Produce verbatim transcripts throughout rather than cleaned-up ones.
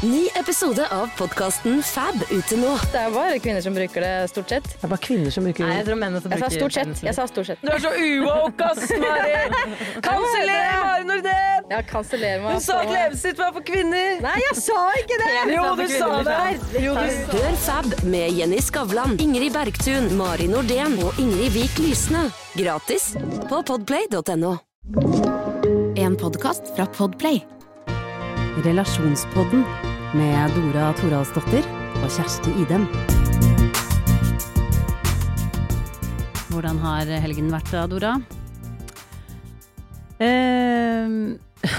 Ny episode av podcasten Fab ute nå. Det er bare kvinner som bruker det, stort sett. Det er bare kvinner som bruker... Nei, jeg tror menn som bruker... Jeg sa stort sett. Jeg sa stort sett. Du er så uwoke, ass, Mari! Kanseller Mari Nordén! Ja, kanseller meg. Hun sa at levelsitt var for kvinner! Nei, jeg sa ikke det! Jo, du sa det! Jo, du... Hør Fab med Jenny Skavlan, Ingrid Bergtun, Mari Nordén og Ingrid Vik Lysne. Gratis på podplay punktum no. En podcast fra Podplay. Relasjonspodden med Dora Toralsdottir og Kjersti Idem. Hvordan har helgen vært da, Dora? Uh,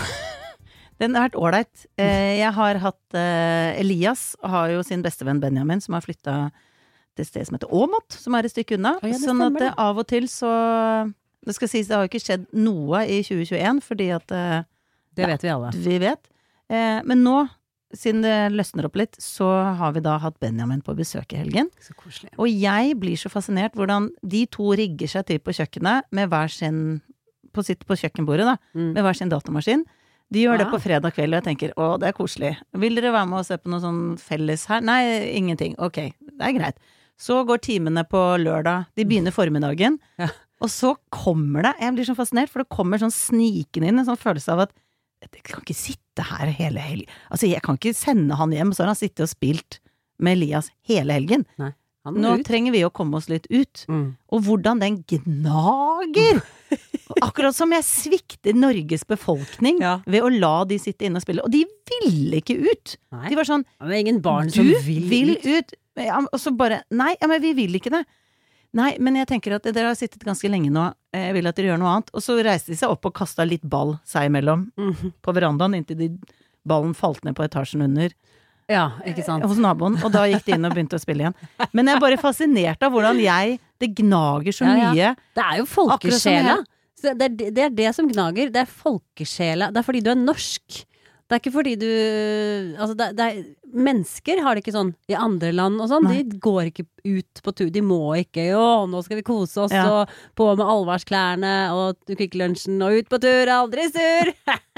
den har vært ålreit. Uh, jeg har hatt uh, Elias, har jo sin bestevenn Benjamin, som har flyttet til et sted som heter Åmot, som er et stykke unna. Oh, ja, sånn at uh, av og til så... Det skal sies, det har jo ikke skjedd noe i tjue tjueen, fordi at... Uh, det vet vi alle. Vi vet. Uh, men nå... Siden det løsner opp litt, så har vi da hatt Benjamin på besøk i helgen. Så koselig. Og jeg blir så fascinert hvordan de to rigger seg til på kjøkkenet med hver sin, på sitt på kjøkkenbordet da, mm. med hver sin datamaskin. De gjør wow. det på fredag kveld, og jeg tenker, å, det er koselig. Vil dere være med og se på noe sånn felles her? Nei, ingenting. Ok, det er greit. Så går timene på lørdag, de begynner formiddagen, ja. og så kommer det, jeg blir så fascinert, for det kommer sånn snikende inn, en sånn følelse av at jeg kan ikke sitte her hele helgen. Altså, jeg kan ikke sende han hjem, så har han sittet og spilt med Elias hele helgen. Nei, nå ut. Trenger vi å komme oss litt ut. Mm. Og hvordan den gnager! Akkurat som jeg svikter Norges befolkning ja. ved å la de sitte inne og spille. Og de ville ikke ut. Nei. De var sånn, det er ingen barn som vil, vil ut. ut. Ja, og så bare, nei, ja, men vi vil ikke det. Nei, men jeg tenker at dere har sittet ganske lenge nå. Jeg vil at dere gjør noe annet. Og så reiste de seg opp og kastet litt ball seg imellom mm-hmm. på verandaen, inntil de, ballen falt ned på etasjen under. Ja, ikke sant. Hos naboen, og da gikk de inn og begynte å spille igjen. Men jeg er bare fascinert av hvordan jeg, det gnager så ja, ja. mye. Det er jo folkesjela. Så det, er, det er det som gnager. Det er folkesjela. Det er fordi du er norsk. Det er ikke fordi du altså det, det er, mennesker har det ikke sånn i andre land og sånn, Nei. De går ikke ut på tur, de må ikke, jo, nå skal vi kose oss ja. og på med allværsklærne og Kvikk Lunsjen og ut på tur, aldri sur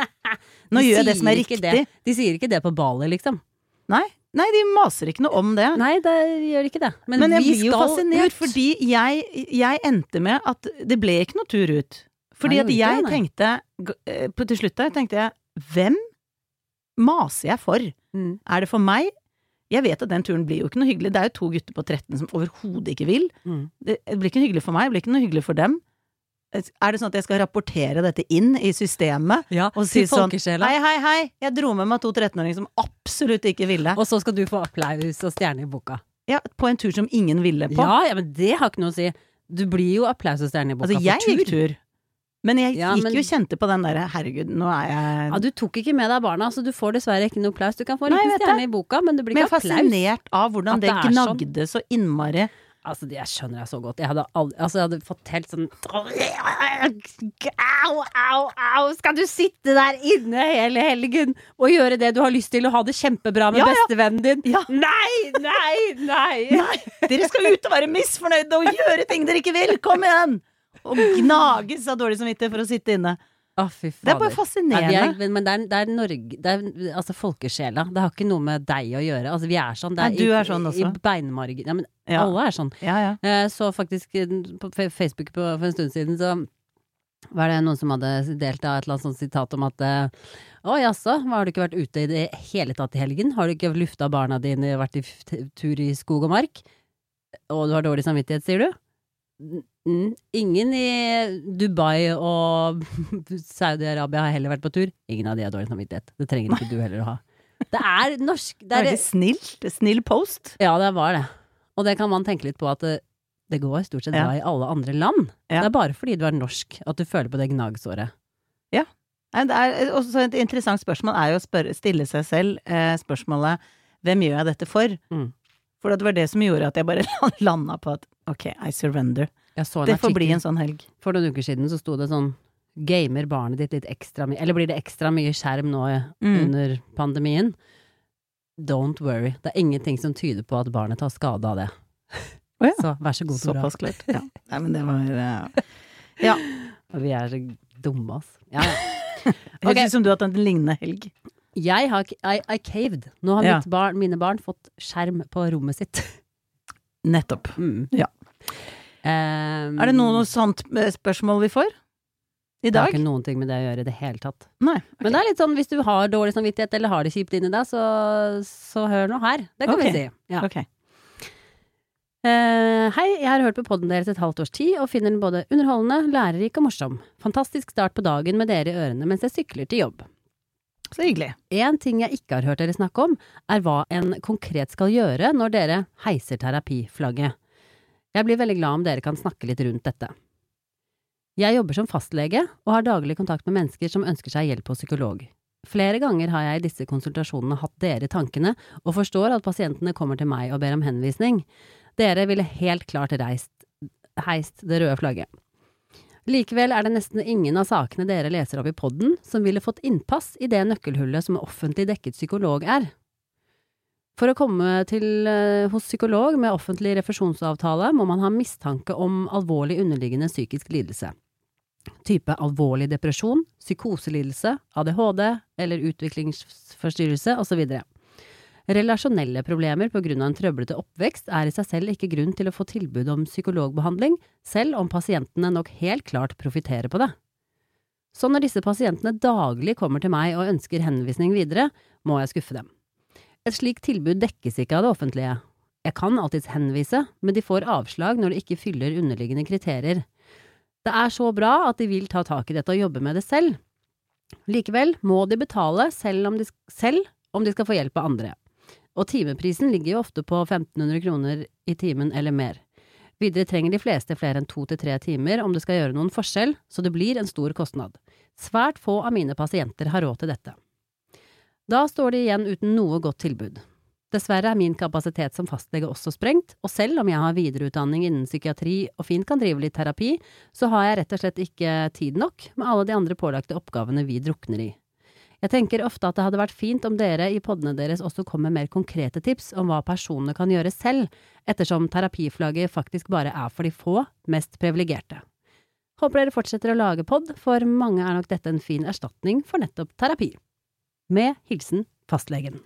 Nå gjør jeg det som er riktig det. De sier ikke det på Bali liksom. Nei, Nei, de maser ikke noe om det. Nei, det gjør ikke det. Men, Men jeg vi blir jo fascinert ut. Fordi jeg, jeg endte med at det ble ikke noe tur ut. Fordi Nei, at jeg det, tenkte på til slutt da, tenkte jeg, hvem maser jeg for? Mm. Er det for meg? Jeg vet at den turen blir jo ikke noe hyggelig. Det er jo to gutter på tretten som overhodet ikke vil. Mm. Det blir ikke noe hyggelig for meg, det blir ikke noe hyggelig for dem. Er det sånn at jeg skal rapportere dette inn i systemet? Ja, og si sånn, hei, hei, hei, jeg dro med meg to trettenåringer som absolutt ikke ville. Og så skal du få applaus og stjerne i boka. Ja, på en tur som ingen ville på. Ja, ja men det har ikke noe å si. Du blir jo applaus og stjerne i boka altså, for tur. Altså, jeg gikk tur. Men jeg ja, gikk men... jo kjente på den der, herregud, nå er jeg... Ja, du tok ikke med deg barna, så du får dessverre ikke noe applaus. Du kan få en liten stjerne i boka, men det blir ikke applaus. Men jeg er fascinert av hvordan det, det gnagde sånn. Så innmari. Altså, det jeg skjønner jeg så godt. Jeg hadde, aldri, altså, jeg hadde fått helt sånn... Au, au, au, skal du sitte der inne hele helgen og gjøre det du har lyst til og ha det kjempebra med ja, ja. bestevennen din? Ja. Nei, nei, nei! Nei, dere skal ut og være misfornøyde og gjøre ting dere ikke vil, kom igjen! Og gnages av dårlig samvittighet for å sitte inne. Å, fy fader. Det er bare fascinerende. Ja, er, men det er, det er Norge, det er altså folkesjela. Det har ikke noe med deg å gjøre. Altså, vi er sånn. Det er, ja, du er sånn i, også. I beinmargen. Ja, men ja. alle er sånn. Ja, ja. Eh, så faktisk på Facebook på, for en stund siden så var det noen som hadde delt av et eller annet sånt sitat om at å jaså, har du ikke vært ute i det hele tatt i helgen? Har du ikke lufta barna dine, vært i tur i skog og mark? Og du har dårlig samvittighet, sier du? Mm, ingen i Dubai og Saudi-Arabia har heller vært på tur. Ingen av de har dårlig samvittighet. Det trenger ikke du heller å ha. Det er norsk. Det er det snilt? Det er snill post? Ja, det var det. Og det kan man tenke litt på at det, det går stort sett bra ja. I alle andre land. Ja. Det er bare fordi du er norsk at du føler på det gnagsåret. Ja. Det er også et interessant spørsmål er jo å spørre, stille seg selv eh, spørsmålet, hvem gjør jeg dette for? Mm. For det var det som gjorde at jeg bare landet på at ok, I surrender. Det får bli en sånn helg. For noen uker siden så sto det sånn, gamer barnet ditt litt ekstra mye, eller blir det ekstra mye skjerm nå mm. under pandemien? Don't worry. Det er ingenting som tyder på at barnet tar skade av det. Oh ja. Så vær så god, Tora. Såpass klart. Ja. Nei, men det var... Uh, ja. Og vi er så dumme, ass. Ja, ja. Det høres ut som du har hatt en lignende helg. Jeg har, I, I caved. Nå har Ja. mitt barn, mine barn fått skjerm på rommet sitt. Nettopp. Mm. Ja. Um, Er det noe, noe sånt spørsmål vi får i Det har dag? ikke noen ting med det å gjøre i det hele tatt. Nei. ok. Men det er litt sånn, hvis du har dårlig samvittighet eller har det kjipt inni deg, så, så hør nå her. Det kan Ok. vi si. Ja. Ok. Eh, hei, jeg har hørt på podden deres et halvt års tid, og finner den både underholdende, lærerik og morsom. Fantastisk start på dagen med dere i ørene mens jeg sykler til jobb. Så hyggelig. En ting jeg ikke har hørt dere snakke om, er hva en konkret skal gjøre når dere heiser terapiflagget. Jeg blir veldig glad om dere kan snakke litt rundt dette. Jeg jobber som fastlege, og har daglig kontakt med mennesker som ønsker seg hjelp hos psykolog. Flere ganger har jeg i disse konsultasjonene hatt dere i tankene, og forstår at pasientene kommer til meg og ber om henvisning. Dere ville helt klart reist, heist det røde flagget. Likevel er det nesten ingen av sakene dere leser opp i podden som ville fått innpass i det nøkkelhullet som offentlig dekket psykolog er. For å komme til uh, hos psykolog med offentlig refusjonsavtale må man ha mistanke om alvorlig underliggende psykisk lidelse. Type alvorlig depresjon, psykoselidelse, A D H D eller utviklingsforstyrrelse og så videre. Relasjonelle problemer på grunn av en trøblete oppvekst er i seg selv ikke grunn til å få tilbud om psykologbehandling, selv om pasientene nok helt klart profiterer på det. Så når disse pasientene daglig kommer til meg og ønsker henvisning videre, må jeg skuffe dem. Et slikt tilbud dekkes ikke av det offentlige. Jeg kan alltids henvise, men de får avslag når de ikke fyller underliggende kriterier. Det er så bra at de vil ta tak i dette og jobbe med det selv. Likevel må de betale selv om de, selv om de skal få hjelp av andre. Og timeprisen ligger jo ofte på femten hundre kroner i timen eller mer. Videre trenger de fleste flere enn to til tre timer om det skal gjøre noen forskjell, så det blir en stor kostnad. Svært få av mine pasienter har råd til dette. Da står de igjen uten noe godt tilbud. Dessverre er min kapasitet som fastlege også sprengt, og selv om jeg har videreutdanning innen psykiatri og fint kan drive litt terapi, så har jeg rett og slett ikke tid nok med alle de andre pålagte oppgavene vi drukner i. Jeg tenker ofte at det hadde vært fint om dere i poddene deres også kom med mer konkrete tips om hva personene kan gjøre selv, ettersom terapiflagget faktisk bare er for de få, mest privilegerte. Håper dere fortsetter å lage podd, for mange er nok dette en fin erstatning for nettopp terapi. Med hilsen fastlegen.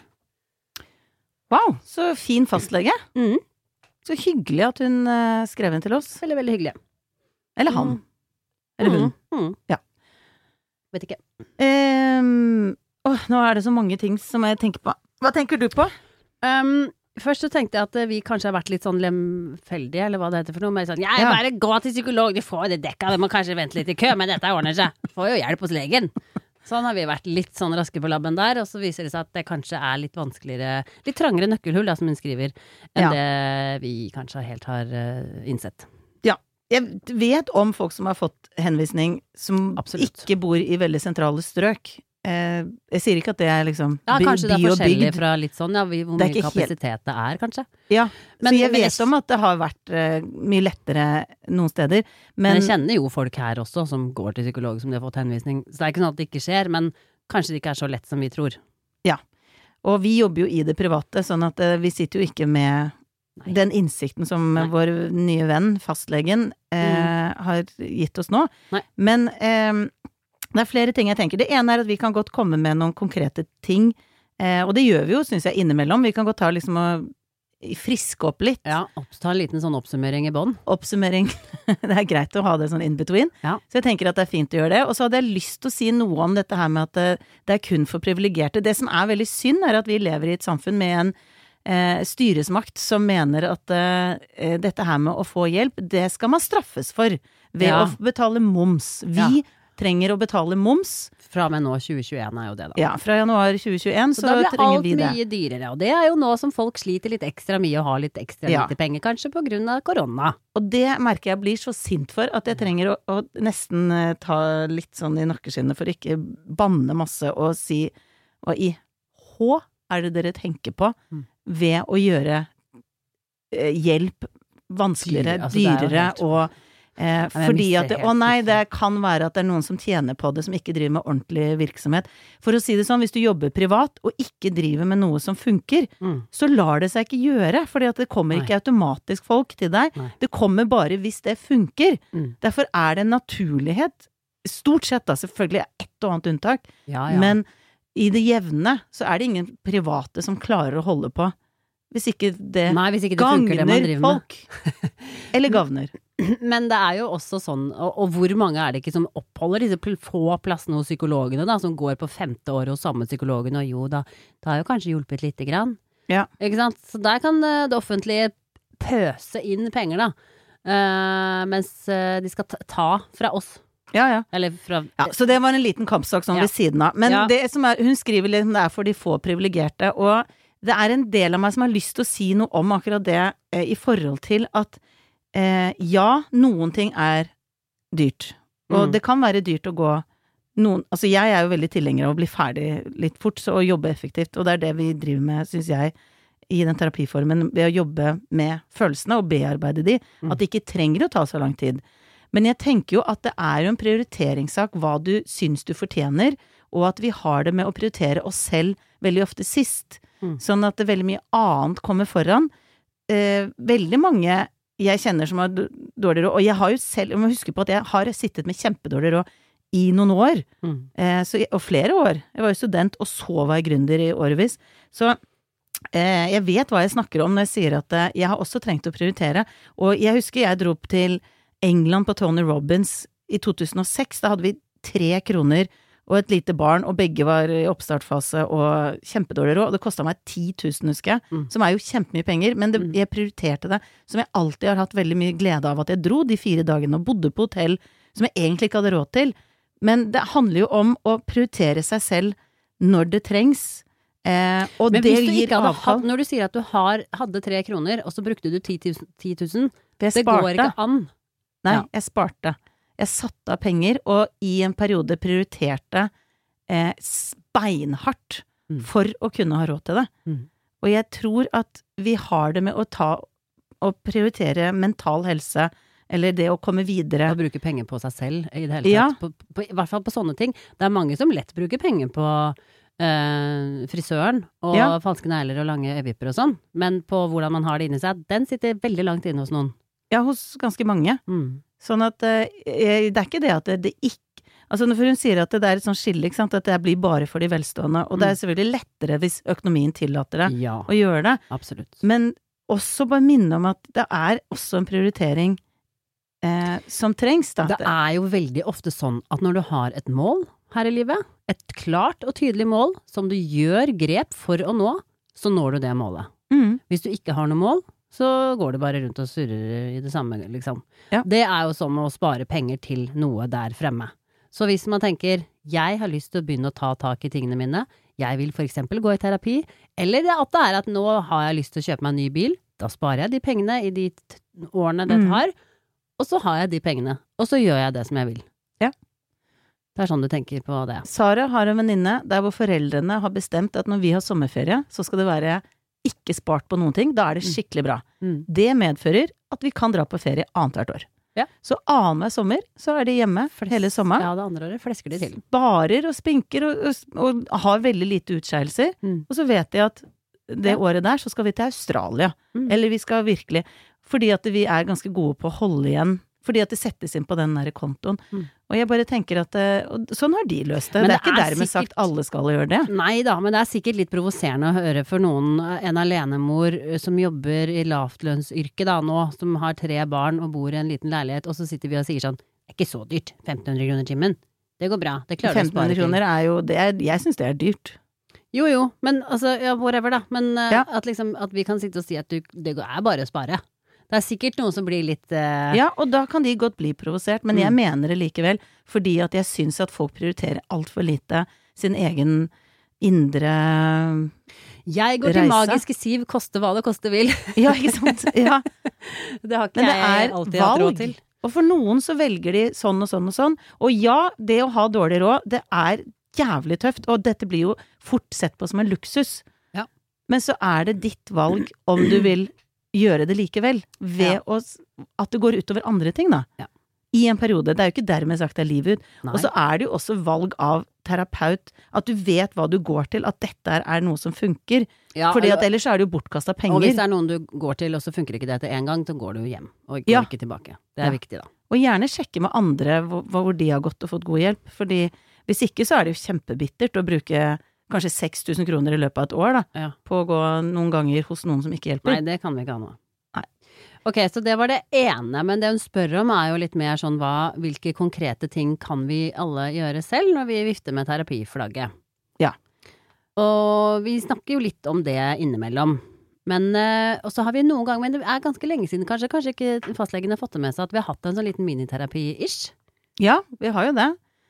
Wow, så fin fastlege. Mm. Så hyggelig at hun uh, skrev inn til oss. Veldig, veldig hyggelig. Eller han. Mm. Eller hun. Mm. Mm. Ja. Vet ikke. Um, åh, nå er det så mange ting som jeg tenker på. Hva tenker du på? Um, først så tenkte jeg at vi kanskje har vært litt sånn lemfeldige, eller hva det heter for noe. Men sånn, ja, Ja. bare gå til psykolog, du får det dekka, du må kanskje vente litt i kø, men dette ordner seg. Får jo hjelp hos legen. Sånn har vi vært litt sånn raske på labben der, og så viser det seg at det kanskje er litt vanskeligere, litt trangere nøkkelhull, da, som hun skriver, enn Ja. det vi kanskje helt har uh, innsett. Ja, jeg vet om folk som har fått henvisning som Absolutt. ikke bor i veldig sentrale strøk. Eh, jeg sier ikke at det er liksom Ja, by, kanskje det by er og forskjellig bygd. fra litt sånn, ja, hvor Det er mye ikke helt- kapasitet det er, kanskje. Ja, Men- så jeg men jeg- vet om at det har vært eh, mye lettere noen steder. Men Men, jeg kjenner jo folk her også som går til psykolog som de har fått henvisning. Så det er ikke sånn at det ikke skjer, men kanskje det ikke er så lett som vi tror. og vi jobber jo i det private, sånn at eh, vi sitter jo ikke med Nei. den innsikten som Nei. vår nye venn, fastlegen, eh, har gitt oss nå. Nei. Men eh, det er flere ting jeg tenker. Det ene er at vi kan godt komme med noen konkrete ting, eh, og det gjør vi jo, synes jeg, innimellom. Vi kan godt ta liksom og friske opp litt. Ja, ta en liten sånn oppsummering i bånn. Oppsummering. Det er greit å ha det sånn in between. Ja. Så jeg tenker at det er fint å gjøre det. Og så hadde jeg lyst til å si noe om dette her med at det, det er kun for privilegerte. Det som er veldig synd, er at vi lever i et samfunn med en eh, styresmakt som mener at eh, dette her med å få hjelp, det skal man straffes for ved Ja. å betale moms. Vi Ja. trenger å betale moms. Fra og med nå tjue tjueen er jo det, da. Ja, fra januar tjue tjueen Så, så, da blir trenger alt vi det. mye dyrere, og det er jo nå som folk sliter litt ekstra mye og har litt ekstra Ja. lite penger, kanskje på grunn av korona. Og det merker jeg blir så sint for at jeg trenger å, å nesten eh, ta litt sånn i nakkeskinnet for å ikke banne masse og si hva i H er det dere tenker på Mm. ved å gjøre eh, hjelp vanskeligere, Dyre, altså det er jo dyrere helt- og eh, jeg fordi mister at det, helt å nei, pusten. det kan være at det er noen som tjener på det som ikke driver med ordentlig virksomhet. For å si det sånn, hvis du jobber privat og ikke driver med noe som funker, Mm. så lar det seg ikke gjøre, fordi at det kommer Nei. ikke automatisk folk til deg. Nei. Det kommer bare hvis det funker. Mm. Derfor er det en naturlighet, stort sett da, selvfølgelig er ett og annet unntak, Ja, ja. men i det jevne, så er det ingen private som klarer å holde på. Hvis ikke det, Nei, hvis ikke det funker det man driver med. folk. Eller gagner. Men det er jo også sånn, og, og hvor mange er det ikke som oppholder disse pl- få plassene hos psykologene da, som går på femte året hos samme psykologen, og jo da, det har jo kanskje hjulpet lite grann. Ja. Ikke sant? Så der kan eh, det offentlige pøse inn penger da, eh, mens eh, de skal ta, ta fra oss. Ja, ja. Eller fra... Ja, så det var en liten kampsak sånn Ja. ved siden av. Men Ja. det som er, hun skriver litt om det er for de få privilegerte, og det er en del av meg som har lyst til å si noe om akkurat det eh, i forhold til at eh, ja, noen ting er dyrt. Og Mm. det kan være dyrt å gå noen, altså jeg er jo veldig tilhenger av å bli ferdig litt fort, så å jobbe effektivt, og det er det vi driver med, synes jeg, i den terapiformen, ved å jobbe med følelsene og bearbeide de, Mm. at det ikke trenger å ta så lang tid. Men jeg tenker jo at det er jo en prioriteringssak hva du syns du fortjener, og at vi har det med å prioritere oss selv veldig ofte sist. Mm. Sånn at det veldig mye annet kommer foran. Eh, veldig mange jeg kjenner som har d- dårlig råd, og jeg har jo selv, jeg må huske på at jeg har sittet med kjempedårlig råd i noen år, Mm. eh, så, og flere år. Jeg var jo student, og så var jeg gründer i årevis. Så eh, jeg vet hva jeg snakker om når jeg sier at eh, jeg har også trengt å prioritere. Og jeg husker jeg dro opp til England på Tony Robbins i to tusen og seks. Da hadde vi tre kroner og et lite barn, og begge var i oppstartfase og kjempedårlig råd. Og det kostet meg ti tusen, husker jeg, Mm. som er jo kjempemye penger, men det, Mm. jeg prioriterte det, som jeg alltid har hatt veldig mye glede av, at jeg dro de fire dagene og bodde på hotell, som jeg egentlig ikke hadde råd til. Men det handler jo om å prioritere seg selv når det trengs, eh, og Men det hvis du gir ikke hadde avkall. hatt, når du sier at du har, hadde tre kroner, og så brukte du ti tusen, Jeg det går sparte. ikke an. Nei, Ja. jeg sparte. Jeg satte av penger, og i en periode prioriterte eh, beinhardt Mm. for å kunne ha råd til det. Mm. Og jeg tror at vi har det med å ta og prioritere mental helse, eller det å komme videre. Å bruke penger på seg selv i det hele tatt. Ja. På, på, I hvert fall på sånne ting. Det er mange som lett bruker penger på eh, frisøren og Ja. falske negler og lange øyevipper og sånn, men på hvordan man har det inni seg, den sitter veldig langt inne hos noen. Ja, hos ganske mange. Mm. Sånn at eh, jeg- det er ikke det at det, det ikke Altså når hun sier at det er et sånt skille, ikke sant, at det blir bare for de velstående, og det er selvfølgelig lettere hvis økonomien tillater det Ja, å gjøre det, absolutt. men også bare minne om at det er også en prioritering eh, som trengs, da. Det er jo veldig ofte sånn at når du har et mål her i livet, et klart og tydelig mål som du gjør grep for å nå, så når du det målet. Mm. Hvis du ikke har noe mål, så går du bare rundt og surrer i det samme, liksom. Ja. Det er jo som å spare penger til noe der fremme. Så hvis man tenker, jeg har lyst til å begynne å ta tak i tingene mine, jeg vil for eksempel gå i terapi, eller at det er at nå har jeg lyst til å kjøpe meg en ny bil, da sparer jeg de pengene i de t- årene det Mm. tar, og så har jeg de pengene, og så gjør jeg det som jeg vil. Ja. Det er sånn du tenker på det. Sara har en venninne der hvor foreldrene har bestemt at når vi har sommerferie, så skal det være ikke spart på noen ting, da er det skikkelig bra. Mm. Det medfører at vi kan dra på ferie annethvert år. Ja. Så annenhver sommer, så er de hjemme hele sommeren. Ja, det andre året flesker de til. Sparer og spinker og, og, og har veldig lite utskeielser. Mm. Og så vet de at det Ja. året der så skal vi til Australia. Mm. Eller vi skal virkelig, fordi at vi er ganske gode på å holde igjen, fordi at det settes inn på den der kontoen. Mm. Og jeg bare tenker at, eh, og sånn har de løst det. Men det er det ikke er dermed sikkert- sagt alle skal gjøre det. Nei da, men det er sikkert litt provoserende å høre for noen, en alenemor eh, som jobber i lavtlønnsyrke da nå, som har tre barn og bor i en liten leilighet, og så sitter vi og sier sånn, det er ikke så dyrt, femten hundre kroner timen. Det går bra, det klarer du å spare femtenhundre til. kroner er jo, det er, jeg synes det er dyrt. Jo jo, men altså, ja, whatever da, men eh, Ja. at liksom, at vi kan sitte og si at du, det er bare å spare. Det er sikkert noen som blir litt eh, Ja, og da kan de godt bli provosert, men jeg Mm. mener det likevel, fordi at jeg synes at folk prioriterer alt for lite sin egen indre Jeg går til reise. magiske Siv, koste hva det koste vil. Ja, ikke sant? Ja. Det har ikke Men det jeg er alltid hatt råd valg. til. Og for noen så velger de sånn og sånn og sånn. Og ja, det å ha dårlig råd, det er jævlig tøft, og dette blir jo fort sett på som en luksus. Ja. Men så er det ditt valg om du vil gjøre det likevel, ved Ja. å, s- at det går utover andre ting da. Ja. I en periode. Det er jo ikke dermed sagt det er livet ut. Nei. Og så er det jo også valg av terapeut, at du vet hva du går til, at dette er, er noe som funker. Ja, Fordi og- at ellers er det jo bortkastet penger. Og hvis det er noen du går til, og så funker ikke det etter en gang, så går du hjem, og går Ja. ikke tilbake. Det er Ja. viktig da. Og gjerne sjekke med andre hvor, hvor de har gått og fått god hjelp, fordi hvis ikke så er det jo kjempebittert å bruke kanskje seks tusen kroner i løpet av et år da, Ja. på å gå noen ganger hos noen som ikke hjelper. Nei, det kan vi ikke ha nå. Nei. Ok, så det var det ene, men det hun spør om er jo litt mer sånn hva, hvilke konkrete ting kan vi alle gjøre selv når vi vifter med terapiflagget? Ja. Og vi snakker jo litt om det innimellom. Men, øh, og så har vi noen ganger, men det er ganske lenge siden kanskje, kanskje ikke fastlegen har fått det med seg at vi har hatt en sånn liten miniterapi-ish. Ja, vi har jo det.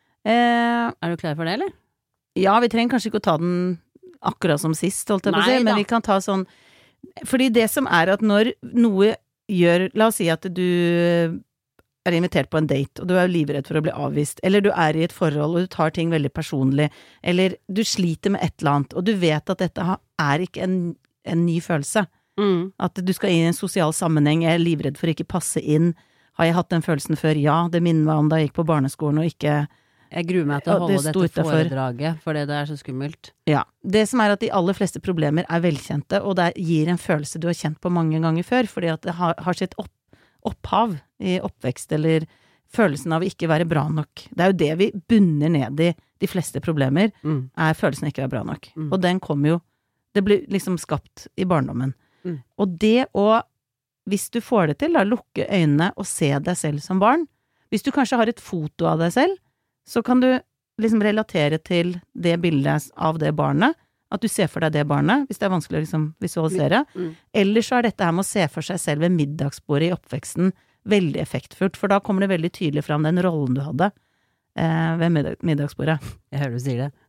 Eh, Er du klar for det, eller? ja, vi trenger kanskje ikke å ta den akkurat som sist, holdt jeg på å si, Nei da. men vi kan ta sånn, fordi det som er at når noe gjør, la oss si at du er invitert på en date, og du er livredd for å bli avvist, eller du er i et forhold, og du tar ting veldig personlig, eller du sliter med et eller annet, og du vet at dette er ikke en, en ny følelse. Mm. At du skal inn i en sosial sammenheng, jeg er livredd for å ikke passe inn. Har jeg hatt den følelsen før? Ja, det minner meg om da jeg gikk på barneskolen og ikke... Jeg gruer meg til å Ja, det holde sto dette utenfor. foredraget, for det er så skummelt. Ja, det som er at de aller fleste problemer er velkjente, og det gir en følelse du har kjent på mange ganger før, fordi at det har, har sitt opp, opphav i oppvekst, eller følelsen av å ikke være bra nok. Det er jo det vi bunner ned i de fleste problemer, Mm. er følelsen av ikke være bra nok. Mm. Og den kommer jo, det blir liksom skapt i barndommen. Mm. Og det å, hvis du får det til, da, lukke øynene og se deg selv som barn. Hvis du kanskje har et foto av deg selv, så kan du liksom relatere til det bildet av det barnet, at du ser for deg det barnet, hvis det er vanskelig å liksom visualisere. Mm. Eller så er dette her med å se for seg selv ved middagsbordet i oppveksten veldig effektfullt, for da kommer det veldig tydelig fram den rollen du hadde eh, ved middag middagsbordet. Jeg hører du sier det.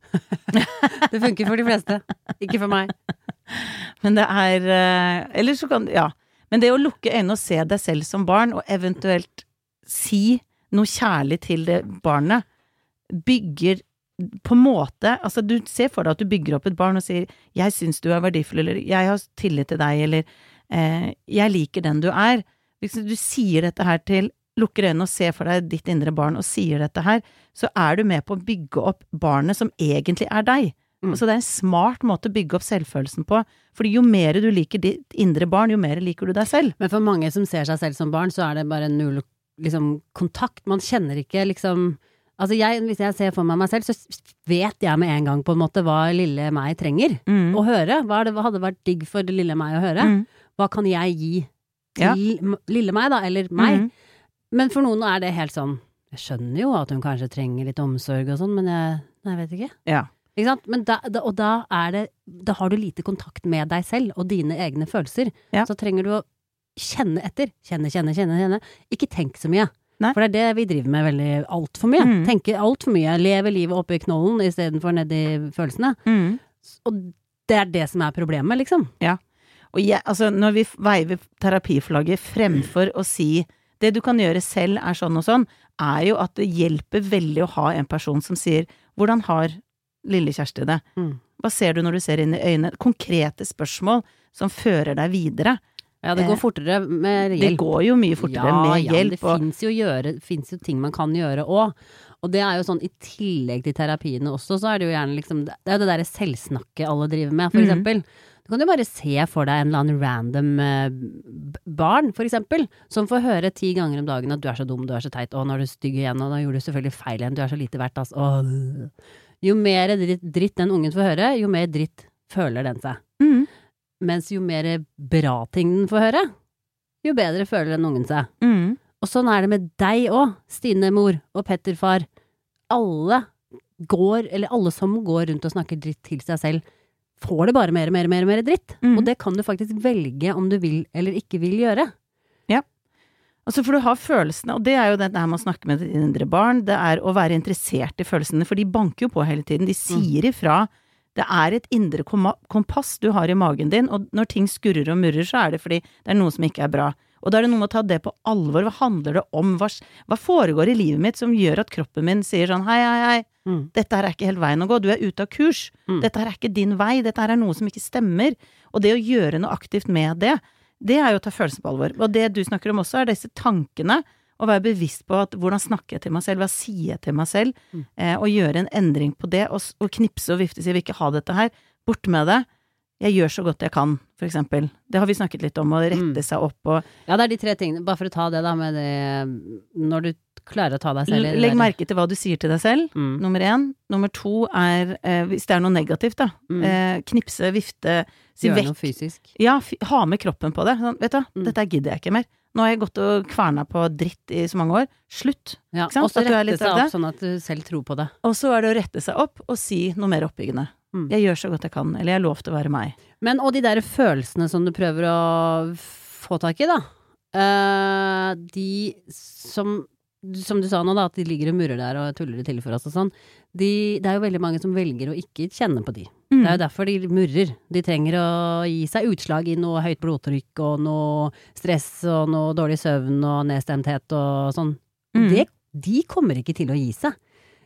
Det funker for de fleste, ikke for meg. Men det er eh, Eller så kan ja. Men det å lukke øynene og se deg selv som barn, og eventuelt si noe kjærlig til det barnet, bygger på en måte, altså du ser for deg at du bygger opp et barn og sier, jeg synes du er verdifull, eller jeg har tillit til deg, eller eh, jeg liker den du er. Hvis du sier dette her til, lukker øynene og ser for deg ditt indre barn og sier dette her, så er du med på å bygge opp barnet som egentlig er deg. Mm. Så det er en smart måte å bygge opp selvfølelsen på, fordi jo mer du liker ditt indre barn, jo mer liker du deg selv. Men for mange som ser seg selv som barn, så er det bare null liksom, kontakt. Man kjenner ikke liksom Altså jeg, hvis jeg ser for meg meg selv, så vet jeg med en gang på en måte hva lille meg trenger Mm. å høre. Hva, er det, hva hadde vært digg for det lille meg å høre? Mm. Hva kan jeg gi til Ja. m- lille meg da, eller meg? Mm. Men for noen er det helt sånn, jeg skjønner jo at hun kanskje trenger litt omsorg og sånn, men jeg, nei, jeg vet ikke. Ja. Ikke sant? Men da, da, og da er det, da har du lite kontakt med deg selv og dine egne følelser. Ja. Så trenger du å kjenne etter. Kjenne, kjenne, kjenne, kjenne. Ikke tenk så mye. Nei. For det er det vi driver med veldig alt for mye. Mm. Tenke alt for mye. Leve livet oppe i knollen i stedet for ned i følelsene. Mm. Og det er det som er problemet, liksom. Og jeg, altså, når vi veiver terapiflagget fremfor å si det du kan gjøre selv er sånn og sånn, er jo at det hjelper veldig å ha en person som sier, hvordan har lille Kjersti det? Mm. Hva ser du når du ser inn i øynene? Konkrete spørsmål som fører deg videre. Ja, det går fortere med Det hjelp. går jo mye fortere ja, med ja, hjelp. det og, finnes jo, gjøre, finnes jo ting man kan gjøre også. Og det er jo sånn, i tillegg til terapiene også, så er det jo gjerne liksom, det er jo det der selvsnakket alle driver med, for Mhm. eksempel. Du kan jo bare se for deg en eller annen random eh, b- barn, for eksempel, som får høre ti ganger om dagen at du er så dum, du er så teit, og nå er du stygg igjen, og da gjorde du selvfølgelig feil igjen, du er så lite verdt, altså. Åh. Jo mer dritt, dritt den ungen får høre, jo mer dritt føler den seg. mm, Mens jo mer bra ting den får høre, jo bedre føler den ungen seg. mm, Og sånn er det med deg òg, Stine mor og Petter far. Alle går, eller alle som går rundt og snakker dritt til seg selv, får det bare mer og mer og mer, mer dritt. mm. Og det kan du faktisk velge om du vil eller ikke vil gjøre. Altså for du har følelsene, og det er jo det her med å snakke med ditt indre barn, det er å være interessert i følelsene, for de banker jo på hele tiden, de sier ifra, det er et indre komma- kompass du har i magen din, og når ting skurrer og murrer, så er det fordi det er noe som ikke er bra. Og da er det noe med å ta det på alvor, hva handler det om, hva, hva foregår i livet mitt som gjør at kroppen min sier sånn, hei, hei, hei, Mm. dette her er ikke helt veien å gå, du er ute av kurs, Mm. dette her er ikke din vei, dette her er noe som ikke stemmer, og det å gjøre noe aktivt med det, det er jo å ta følelsen på alvor. Og det du snakker om også er disse tankene, å være bevisst på at hvordan snakker jeg til meg selv, hva sier jeg til meg selv, Mm. eh, og gjøre en endring på det, og, s- og knipse og vifte, si, jeg vil ikke ha dette her, bort med det, jeg gjør så godt jeg kan, for eksempel. Det har vi snakket litt om, å rette Mm. seg opp og Ja, det er de tre tingene. Bare for å ta det da med det, når du klare å ta deg selv i det Legg der. merke til hva du sier til deg selv, Mm. nummer én. Nummer to er, eh, hvis det er noe negativt da, Mm. eh, knipse, vifte, si Gjøre vekk. noe fysisk. Ja, f ha med kroppen på det. Sånn, vet du, Mm. dette gidder jeg ikke mer. Nå har jeg gått og kverna på dritt i så mange år. Slutt. Ja, Ikke sant? og så At du er rette litt seg av opp det. sånn at du selv tror på det. Og så er det å rette seg opp og si noe mer oppbyggende. Mm. Jeg gjør så godt jeg kan, eller jeg er lov til å være meg. Men, og de der følelsene som du prøver å få tak i, da. Eh, de som, som du sa nå, da, at de ligger og murrer der og tuller det til for oss og sånn. De, det er jo veldig mange som velger å ikke kjenne på de. Mm. Det er jo derfor de murrer. De trenger å gi seg utslag i noe høyt blodtrykk og noe stress og noe dårlig søvn og nedstemthet og sånn. Og Mm. det, de kommer ikke til å gi seg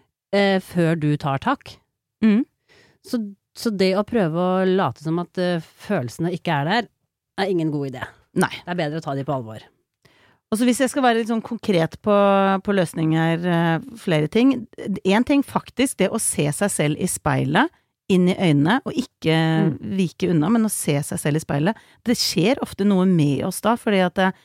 eh, før du tar tak. Mm. Så, så det å prøve å late som at eh, følelsene ikke er der, er ingen god idé. Nei. Det er bedre å ta de på alvor. Og så hvis jeg skal være litt sånn konkret på, på løsninger, eh, flere ting. En ting faktisk, det å se seg selv i speilet, inn i øynene, og ikke Mm. vike unna, men å se seg selv i speilet. Det skjer ofte noe med oss da, fordi at det,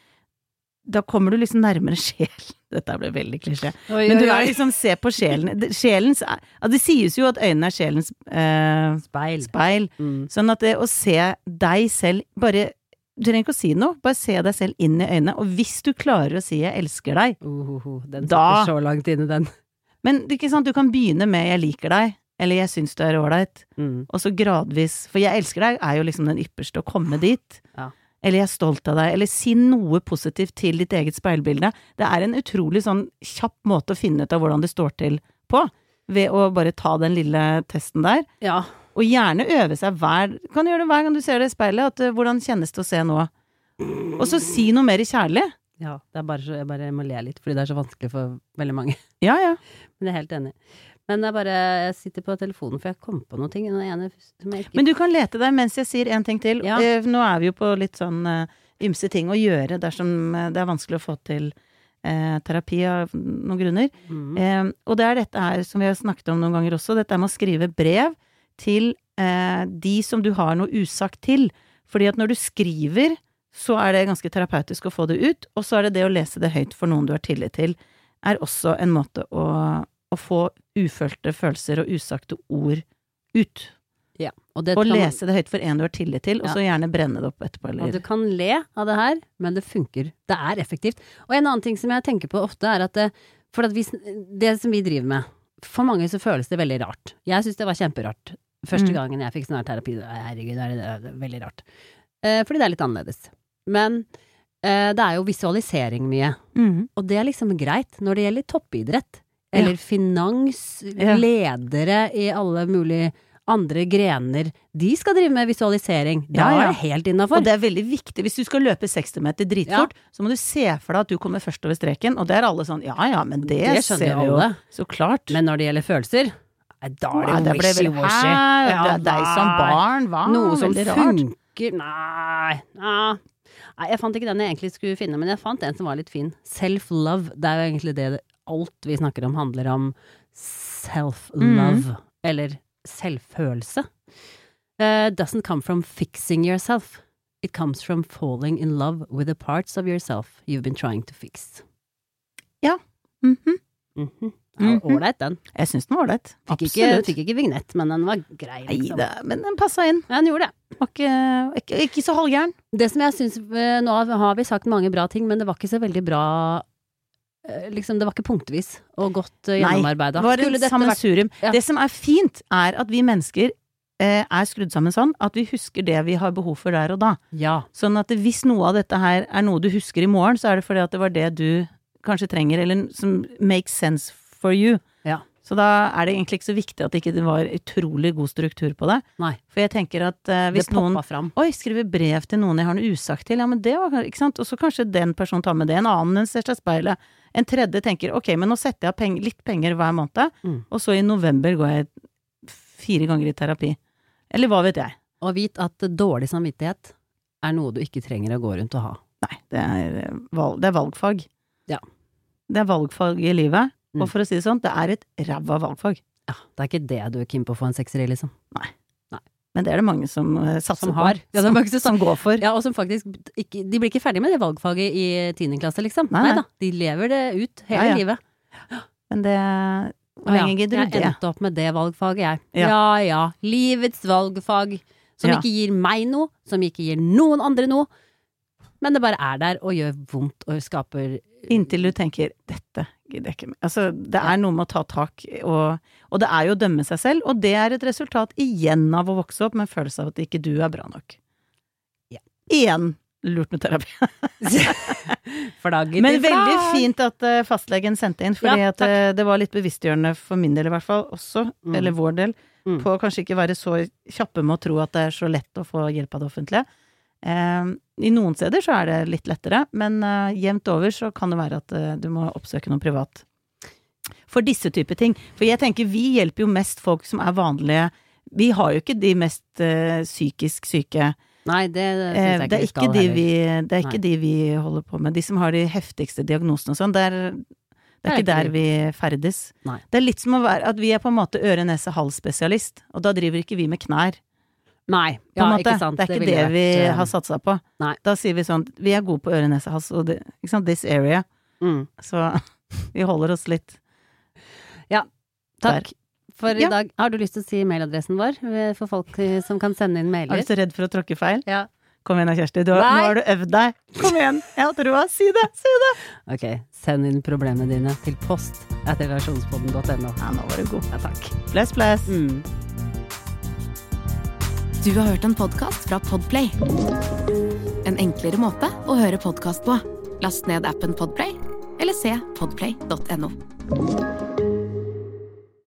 da kommer du liksom nærmere sjelen. Dette ble veldig klisjé. Men du er liksom, se på sjelen. Det- Sjelens, er- ja, det sies jo at øynene er sjelens eh, speil. speil. Mm. Sånn at det å se deg selv, bare, du trenger ikke å si noe, bare se deg selv inn i øynene, og hvis du klarer å si jeg elsker deg, Uh, uh, uh, den Da- sitter så langt inne, den. men det er ikke sant, du kan begynne med jeg liker deg, eller jeg syns du er ålreit, Mm. og så gradvis, for jeg elsker deg er jo liksom den ypperste å komme dit, Ja. eller jeg er stolt av deg, eller si noe positivt til ditt eget speilbilde. Det er en utrolig sånn kjapp måte å finne ut av hvordan det står til på, ved å bare ta den lille testen der, Ja. og gjerne øve seg hver, kan du gjøre det hver gang du ser det i speilet, at uh, hvordan kjennes det å se nå? Og så si noe mer kjærlig. ja. Det er bare så, jeg bare må le litt, fordi det er så vanskelig for veldig mange. Ja, ja. Men jeg er helt enig. Men jeg bare jeg sitter på telefonen, for jeg kom på noe ting. Den ene som jeg ikke Men du kan lete deg mens jeg sier en ting til. Ja. Eh, Nå er vi jo på litt sånn uh, ymse ting å gjøre dersom uh, det er vanskelig å få til eh, terapi av noen grunner. mm. Eh, og det er dette her som vi har snakket om noen ganger også, dette med å skrive brev til eh, de som du har noe usagt til. Fordi at når du skriver, så er det ganske terapeutisk å få det ut, og så er det det å lese det høyt for noen du har tillit til, er også en måte å, å få ufølte følelser og usagte ord ut. Ja. Og det Og kan, lese det høyt for en du har tillit til, og Ja. så gjerne brenne det opp etterpå. og Eller. du kan le av det her, men det funker. Det er effektivt. Og en annen ting som jeg tenker på ofte, er at det, for at vi, det som vi driver med, for mange så føles det veldig rart. Jeg synes det var kjemperart. Første Mm. gangen jeg fikk sånn her terapi, herregud, det er, det er veldig rart. Eh, fordi det er litt annerledes. Men eh, det er jo visualisering mye. Mhm. Og det er liksom greit når det gjelder toppidrett. Eller Ja. finans, Ja. ledere i alle mulige andre grener. De skal drive med visualisering. Da Ja, ja. er det helt innafor. Og det er veldig viktig. Hvis du skal løpe seksti meter dritfort, så må du se for deg at du kommer først over streken, og det er alle sånn, ja ja, men det, Det ser skjønner vi jo. alle. Så klart. Men når det gjelder følelser, nei, da er Nei, det det ble vel- wishy-washy. Hæ? Ja, Det er deg som nei. barn, hva? Noe som Veldig rart. funker. Nei, nei. Nei, jeg fant ikke den jeg egentlig skulle finne, men jeg fant en som var litt fin. Self-love. Det er jo egentlig det alt vi snakker om handler om. Self-love. Mm. Eller selvfølelse. Uh, doesn't come from fixing yourself. It comes from falling in love with the parts of yourself you've been trying to fix. Mhm. Mhm. Ja, ålreit, den. Jeg syns den var ålreit. Fikk ikke, Absolutt. fikk ikke vignett, men den var grei, Nei, liksom. det, men den passa inn. Ja, den gjorde det. Var ikke, ikke, ikke så halvgæren. Det som jeg syns eh, Nå har vi sagt mange bra ting, men det var ikke så veldig bra eh, Liksom, det var ikke punktvis og godt uh, gjennomarbeida. Det var et sammensurium. Ja. Det som er fint, er at vi mennesker eh, er skrudd sammen sånn at vi husker det vi har behov for der og da. Ja. Sånn at hvis noe av dette her er noe du husker i morgen, så er det fordi at det var det du kanskje trenger, eller som makes sense for you. Ja. Så da er det egentlig ikke så viktig at det ikke var utrolig god struktur på det. Nei. For jeg tenker at eh, hvis Det poppa noen fram. Oi, skriver brev til noen jeg har noe usagt til, ja, men det var ikke sant, og så kanskje den personen tar med det, en annen ser seg i speilet, en tredje tenker, ok, men nå setter jeg av peng- litt penger hver måned, Mm. og så i november går jeg fire ganger i terapi. Eller hva vet jeg? Og vit at dårlig samvittighet er noe du ikke trenger å gå rundt og ha. Nei, det er, eh, valg, det er valgfag. Ja. Det er valgfag i livet, Mm. og for å si det sånn, det er et ræva valgfag. Ja, det er ikke det du er keen på å få en sekser i, liksom. Nei. Nei. Men det er det mange som uh, satser Som har. på. Ja, det er mange som- som går for. Ja, og som faktisk ikke, de blir ikke ferdig med det valgfaget i tiende klasse, liksom. Nei, Nei, nei. da, de lever det ut hele Ja, ja. livet. Men det Hvor Å ja, lenge gidder du jeg det? endte opp med det valgfaget, jeg. Ja. Ja ja, livets valgfag. Som Ja. ikke gir meg noe, som ikke gir noen andre noe. Men det bare er der og gjør vondt og skaper Inntil du tenker, dette gidder jeg ikke mer. Altså, det er noe med å ta tak, og, og det er jo å dømme seg selv, og det er et resultat igjen av å vokse opp med en følelse av at ikke du er bra nok. Ja. Igjen lurt med terapi. flagget Men til flagg. veldig fint at uh, fastlegen sendte inn, fordi Ja, at uh, det var litt bevisstgjørende for min del i hvert fall, også, Mm. eller vår del, Mm. på å kanskje ikke være så kjappe med å tro at det er så lett å få hjelp av det offentlige. Um, I noen steder så er det litt lettere, men uh, jevnt over så kan det være at uh, du må oppsøke noe privat. For disse typer ting. For jeg tenker vi hjelper jo mest folk som er vanlige. Vi har jo ikke de mest uh, psykisk syke. Nei, det syns Eh, jeg det ikke er vi ikke skal de heller. vi, det er ikke Nei. de vi holder på med. De som har de heftigste diagnosene og sånn, det er, det er ikke der vi ferdes. Nei. Det er litt som å være at vi er på en måte øre-nese-hals-spesialist, og da driver ikke vi med knær. Nei, På ja, en måte. ikke sant. Det er ikke det, ville vi vært, eh, har satsa på. nei. Da sier vi sånn, vi er gode på øre-nese-hals, og det, ikke sant, this area. Mm. Så vi holder oss litt Takk for i Ja. dag. Har du lyst til å si mailadressen vår eh, for folk eh, som kan sende inn Er mailer? du så redd for å tråkke feil? Ja. Kom igjen da, Kjersti. Du, har- Nei. nå har du øvd deg. Kom igjen. Jeg har trua. Si det. Si det. Ok, send inn problemene dine til post etter relasjonspodden punktum no. Ja, nå var du god. Ja, takk. Bless, bless. Mm. Du har hørt en podcast fra Podplay. En enklere måte å høre podcast på. Last ned appen Podplay, eller se podplay punktum no.